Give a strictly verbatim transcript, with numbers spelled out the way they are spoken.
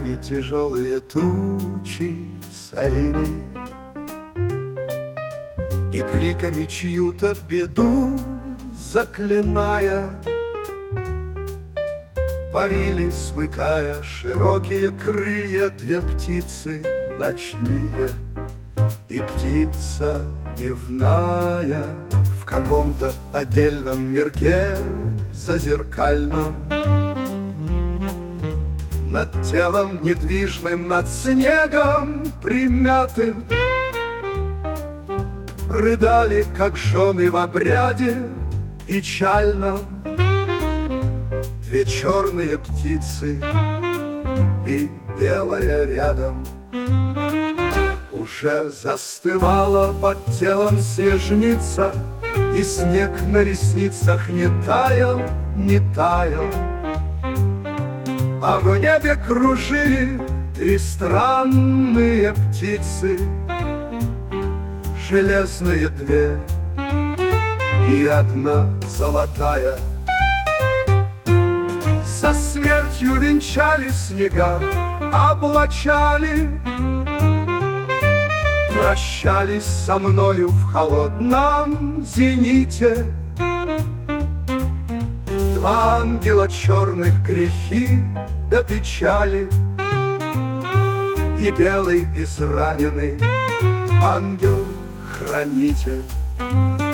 И тяжелые тучи сорили, и криками чью-то беду заклиная, парили, смыкая широкие крылья две птицы ночные. И птица дневная в каком-то отдельном мирке зазеркальном, над телом недвижным, над снегом примятым, рыдали, как жены в обряде печальном. Две черные птицы и белая рядом. Уже застывала под телом снежница, и снег на ресницах не таял, не таял. А в небе кружили три странные птицы, железные две и одна золотая. Со смертью венчали снега, облачали, прощались со мною в холодном зените. Два ангела черных грехи до печали, и белый израненный ангел-хранитель.